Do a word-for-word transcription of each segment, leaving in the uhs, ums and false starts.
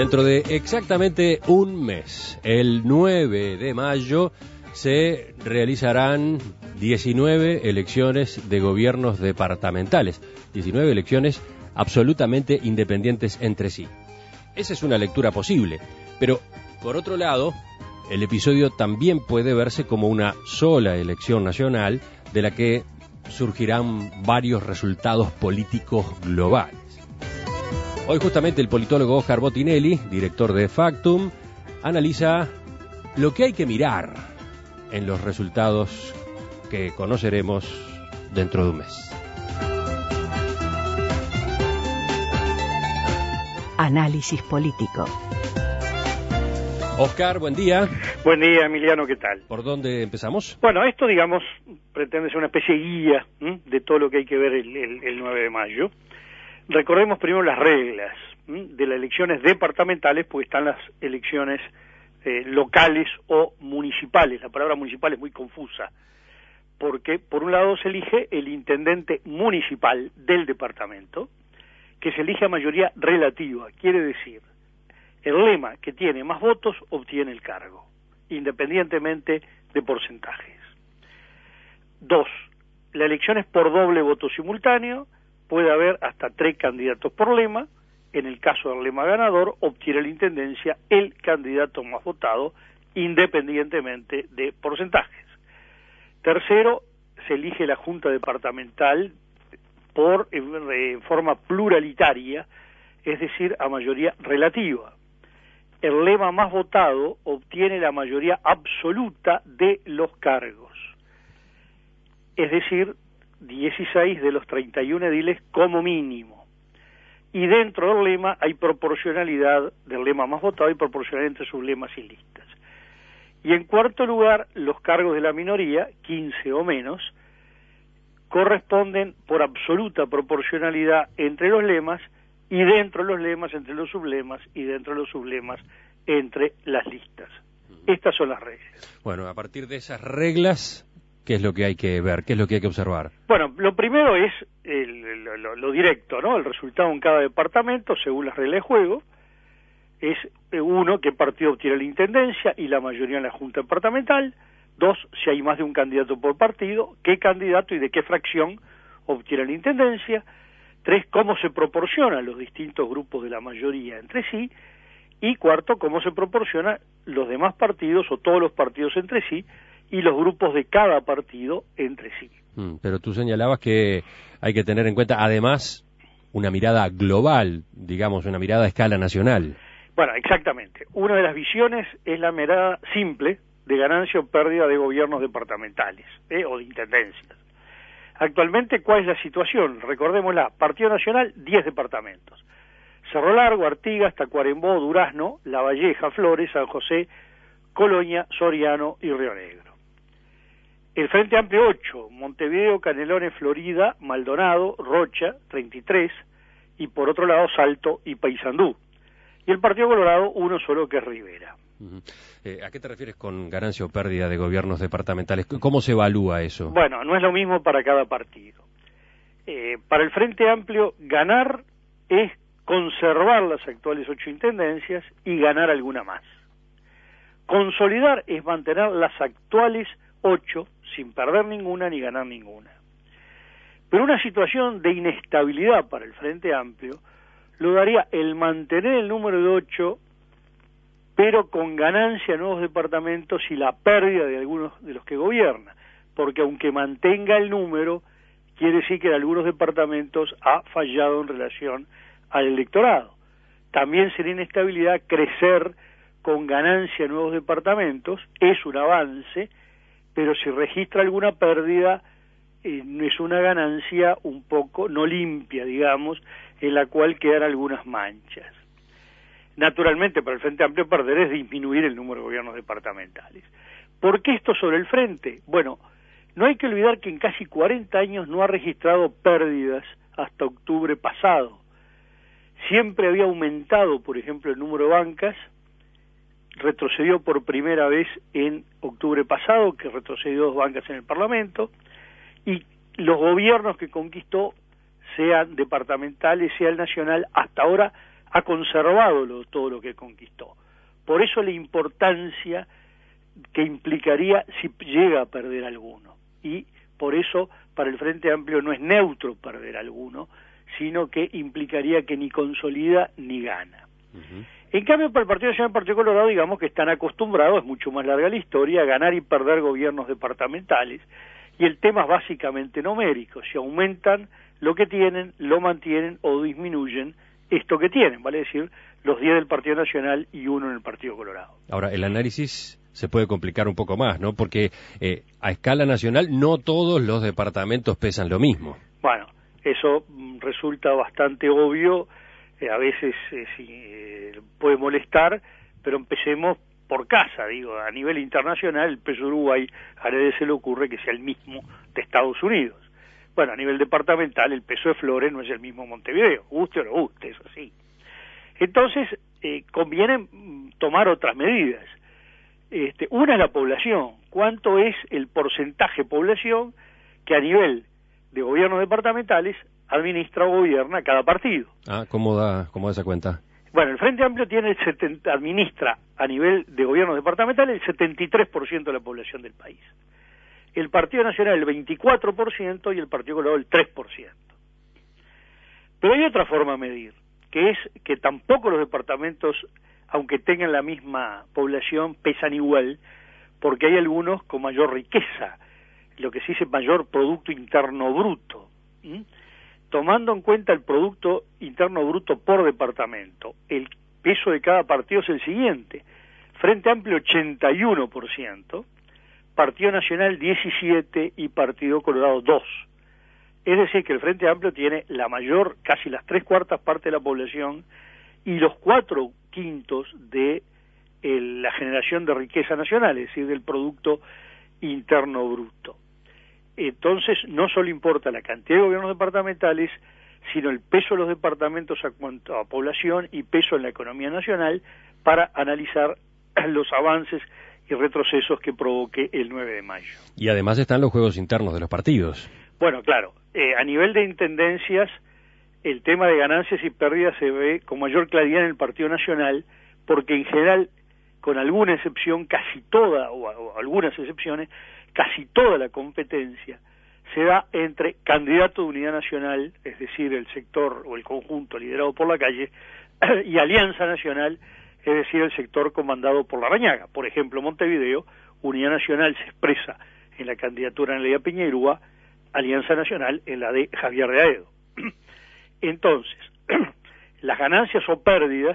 Dentro de exactamente un mes, el nueve de mayo, se realizarán diecinueve elecciones de gobiernos departamentales, diecinueve elecciones absolutamente independientes entre sí. Esa es una lectura posible, pero por otro lado, el episodio también puede verse como una sola elección nacional de la que surgirán varios resultados políticos globales. Hoy justamente el politólogo Oscar Bottinelli, director de Factum, analiza lo que hay que mirar en los resultados que conoceremos dentro de un mes. Análisis político. Oscar, buen día. Buen día, Emiliano, ¿qué tal? ¿Por dónde empezamos? Bueno, esto, digamos, pretende ser una especie de guía ¿m? de todo lo que hay que ver el, el, el nueve de mayo. Recordemos primero las reglas ¿m? de las elecciones departamentales, porque están las elecciones eh, locales o municipales. La palabra municipal es muy confusa, porque por un lado se elige el intendente municipal del departamento, que se elige a mayoría relativa, quiere decir, el lema que tiene más votos obtiene el cargo, independientemente de porcentajes. Dos, la elección es por doble voto simultáneo, puede haber hasta tres candidatos por lema. En el caso del lema ganador, obtiene la intendencia el candidato más votado, independientemente de porcentajes. Tercero, se elige la Junta Departamental por en, en forma pluralitaria, es decir, a mayoría relativa. El lema más votado obtiene la mayoría absoluta de los cargos, es decir, dieciséis de los treinta y uno ediles como mínimo. Y dentro del lema hay proporcionalidad, del lema más votado hay proporcionalidad entre sus lemas y listas. Y en cuarto lugar, los cargos de la minoría, quince o menos, corresponden por absoluta proporcionalidad entre los lemas, y dentro de los lemas entre los sublemas, y dentro de los sublemas entre las listas. Estas son las reglas. Bueno, a partir de esas reglas, ¿qué es lo que hay que ver? ¿Qué es lo que hay que observar? Bueno, lo primero es el, lo, lo directo, ¿no? El resultado en cada departamento, según las reglas de juego, es uno, qué partido obtiene la intendencia y la mayoría en la Junta Departamental. Dos, si hay más de un candidato por partido, qué candidato y de qué fracción obtiene la intendencia. Tres, cómo se proporcionan los distintos grupos de la mayoría entre sí. Y cuarto, cómo se proporcionan los demás partidos o todos los partidos entre sí y los grupos de cada partido entre sí. Mm, pero tú señalabas que hay que tener en cuenta además una mirada global, digamos, una mirada a escala nacional. Bueno, exactamente. Una de las visiones es la mirada simple de ganancia o pérdida de gobiernos departamentales ¿eh? o de intendencias. Actualmente, ¿cuál es la situación? Recordémosla, Partido Nacional, diez departamentos. Cerro Largo, Artigas, Tacuarembó, Durazno, La Valleja, Flores, San José, Colonia, Soriano y Río Negro. El Frente Amplio, ocho, Montevideo, Canelones, Florida, Maldonado, Rocha, treinta y tres, y por otro lado Salto y Paysandú. Y el Partido Colorado, uno solo, que es Rivera. Uh-huh. Eh, ¿A qué te refieres con ganancia o pérdida de gobiernos departamentales? ¿Cómo se evalúa eso? Bueno, no es lo mismo para cada partido. Eh, para el Frente Amplio, ganar es conservar las actuales ocho intendencias y ganar alguna más. Consolidar es mantener las actuales ocho sin perder ninguna ni ganar ninguna. Pero una situación de inestabilidad para el Frente Amplio lo daría el mantener el número de ocho, pero con ganancia en nuevos departamentos y la pérdida de algunos de los que gobierna, porque aunque mantenga el número, quiere decir que en algunos departamentos ha fallado en relación al electorado. También sería inestabilidad crecer con ganancia en nuevos departamentos, es un avance, pero si registra alguna pérdida, eh, es una ganancia un poco no limpia, digamos, en la cual quedan algunas manchas. Naturalmente, para el Frente Amplio perder es disminuir el número de gobiernos departamentales. ¿Por qué esto sobre el Frente? Bueno, no hay que olvidar que en casi cuarenta años no ha registrado pérdidas hasta octubre pasado. Siempre había aumentado, por ejemplo, el número de bancas, retrocedió por primera vez en octubre pasado, que retrocedió dos bancas en el Parlamento, y los gobiernos que conquistó, sean departamentales, sea el nacional, hasta ahora ha conservado lo, todo lo que conquistó. Por eso la importancia que implicaría si llega a perder alguno. Y por eso para el Frente Amplio no es neutro perder alguno, sino que implicaría que ni consolida ni gana. Uh-huh. En cambio, para el Partido Nacional y el Partido Colorado, digamos que están acostumbrados, es mucho más larga la historia, a ganar y perder gobiernos departamentales, y el tema es básicamente numérico: si aumentan lo que tienen, lo mantienen o disminuyen esto que tienen, vale decir, los diez del Partido Nacional y uno en el Partido Colorado. Ahora, el análisis se puede complicar un poco más, ¿no? Porque eh, a escala nacional no todos los departamentos pesan lo mismo. Bueno, eso mm, resulta bastante obvio, eh, a veces eh, sí, eh, puede molestar, pero empecemos por casa, digo, a nivel internacional el peso de Uruguay a nadie se le ocurre que sea el mismo de Estados Unidos. Bueno, a nivel departamental el peso de Flores no es el mismo Montevideo, guste o no guste, eso sí. Entonces, eh, conviene tomar otras medidas. Este, una es la población. ¿Cuánto es el porcentaje de población que a nivel de gobiernos departamentales administra o gobierna cada partido? Ah, ¿cómo da, cómo da esa cuenta? Bueno, el Frente Amplio tiene el setenta, administra a nivel de gobiernos departamentales el setenta y tres por ciento de la población del país. El Partido Nacional el veinticuatro por ciento y el Partido Colorado el tres por ciento. Pero hay otra forma de medir, que es que tampoco los departamentos, aunque tengan la misma población, pesan igual, porque hay algunos con mayor riqueza, lo que se dice mayor Producto Interno Bruto. ¿Mm? Tomando en cuenta el Producto Interno Bruto por departamento, el peso de cada partido es el siguiente: Frente Amplio ochenta y uno por ciento, Partido Nacional diecisiete y Partido Colorado dos. Es decir, que el Frente Amplio tiene la mayor, casi las tres cuartas partes de la población y los cuatro quintos de eh, la generación de riqueza nacional, es decir, del Producto Interno Bruto. Entonces, no solo importa la cantidad de gobiernos departamentales, sino el peso de los departamentos a cuanto a población y peso en la economía nacional para analizar los avances y retrocesos que provoque el nueve de mayo. Y además están los juegos internos de los partidos. Bueno, claro, eh, a nivel de intendencias, el tema de ganancias y pérdidas se ve con mayor claridad en el Partido Nacional, porque en general, con alguna excepción, casi toda, o, o algunas excepciones, casi toda la competencia se da entre candidato de unidad nacional, es decir, el sector o el conjunto liderado por la calle, y Alianza Nacional, es decir, el sector comandado por Larrañaga. Por ejemplo, Montevideo, Unidad Nacional se expresa en la candidatura en la de Piñeirúa, Alianza Nacional en la de Javier de Aedo. Entonces, las ganancias o pérdidas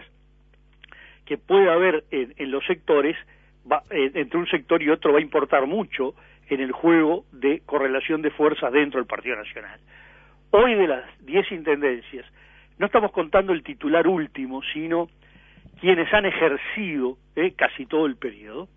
que puede haber en, en los sectores, va, eh, entre un sector y otro va a importar mucho en el juego de correlación de fuerzas dentro del Partido Nacional. Hoy, de las diez intendencias, no estamos contando el titular último, sino quienes han ejercido eh, casi todo el periodo.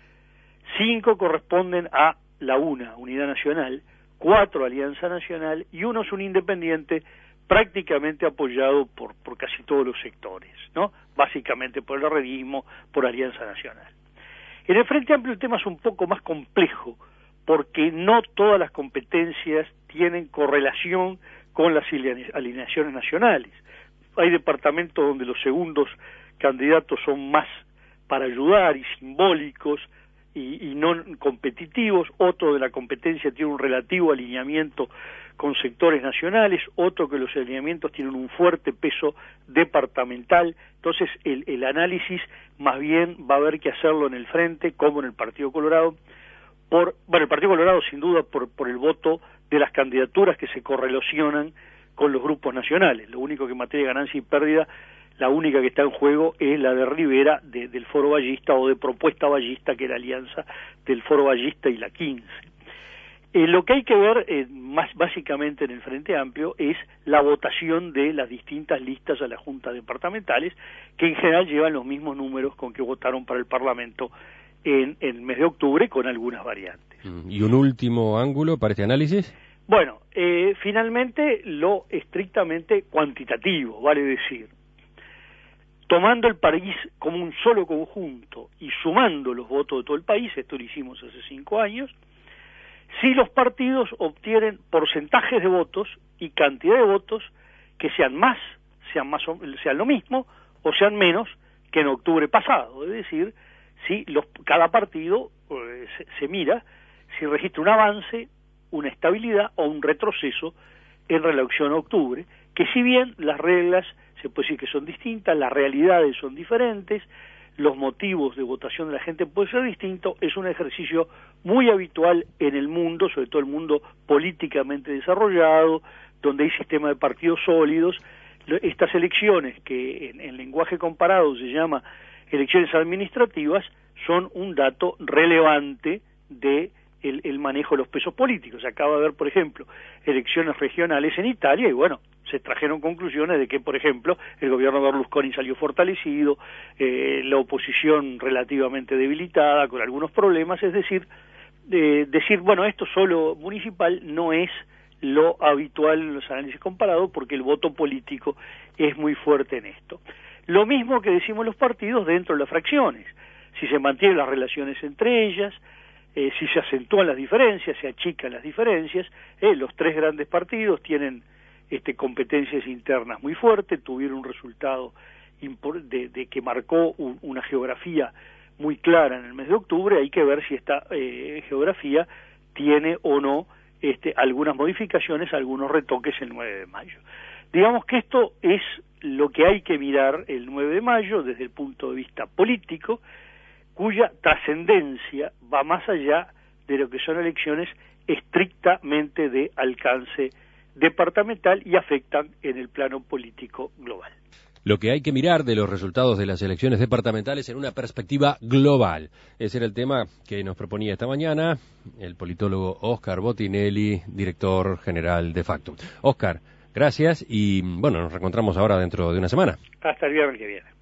Cinco corresponden a la UNA, Unidad Nacional, cuatro Alianza Nacional y uno es un independiente prácticamente apoyado por, por casi todos los sectores, ¿no? Básicamente por el herrerismo, por Alianza Nacional. En el Frente Amplio el tema es un poco más complejo, porque no todas las competencias tienen correlación con las alineaciones nacionales. Hay departamentos donde los segundos candidatos son más para ayudar y simbólicos y, y no competitivos, otro de la competencia tiene un relativo alineamiento con sectores nacionales, otro que los alineamientos tienen un fuerte peso departamental. Entonces el, el análisis más bien va a haber que hacerlo en el Frente como en el Partido Colorado, por, bueno, el Partido Colorado sin duda por, por el voto de las candidaturas que se correlacionan con los grupos nacionales. Lo único que en materia de ganancia y pérdida, la única que está en juego es la de Rivera de, del Foro Ballista o de Propuesta Ballista, que es la alianza del Foro Ballista y la quince. Eh, lo que hay que ver eh, más básicamente en el Frente Amplio es la votación de las distintas listas a las juntas departamentales, que en general llevan los mismos números con que votaron para el Parlamento en, en el mes de octubre, con algunas variantes. ¿Y un último ángulo para este análisis? Bueno, eh, finalmente lo estrictamente cuantitativo, vale decir, tomando el país como un solo conjunto y sumando los votos de todo el país, esto lo hicimos hace cinco años, si los partidos obtienen porcentajes de votos y cantidad de votos que sean más sean, más o, sean lo mismo o sean menos que en octubre pasado. Es decir, si los, cada partido eh, se, se mira si registra un avance, una estabilidad o un retroceso en relación a octubre, que si bien las reglas se puede decir que son distintas, las realidades son diferentes, los motivos de votación de la gente pueden ser distintos, es un ejercicio muy habitual en el mundo, sobre todo el mundo políticamente desarrollado, donde hay sistemas de partidos sólidos. Estas elecciones, que en, en lenguaje comparado se llama elecciones administrativas, son un dato relevante de el, el manejo de los pesos políticos. Se acaba de ver, por ejemplo, elecciones regionales en Italia y bueno, se trajeron conclusiones de que, por ejemplo, el gobierno de Berlusconi salió fortalecido, eh, la oposición relativamente debilitada, con algunos problemas, es decir, eh, decir, bueno, esto solo municipal no es lo habitual en los análisis comparados porque el voto político es muy fuerte en esto. Lo mismo que decimos los partidos dentro de las fracciones, si se mantienen las relaciones entre ellas, eh, si se acentúan las diferencias, se achican las diferencias, eh, los tres grandes partidos tienen este, competencias internas muy fuertes, tuvieron un resultado de, de que marcó un, una geografía muy clara en el mes de octubre. Hay que ver si esta eh, geografía tiene o no este, algunas modificaciones, algunos retoques el nueve de mayo. Digamos que esto es lo que hay que mirar el nueve de mayo desde el punto de vista político, cuya trascendencia va más allá de lo que son elecciones estrictamente de alcance departamental y afectan en el plano político global. Lo que hay que mirar de los resultados de las elecciones departamentales en una perspectiva global. Ese era el tema que nos proponía esta mañana el politólogo Óscar Botinelli, director general de Factum. Óscar, gracias y bueno, nos reencontramos ahora dentro de una semana. Hasta el viernes que viene.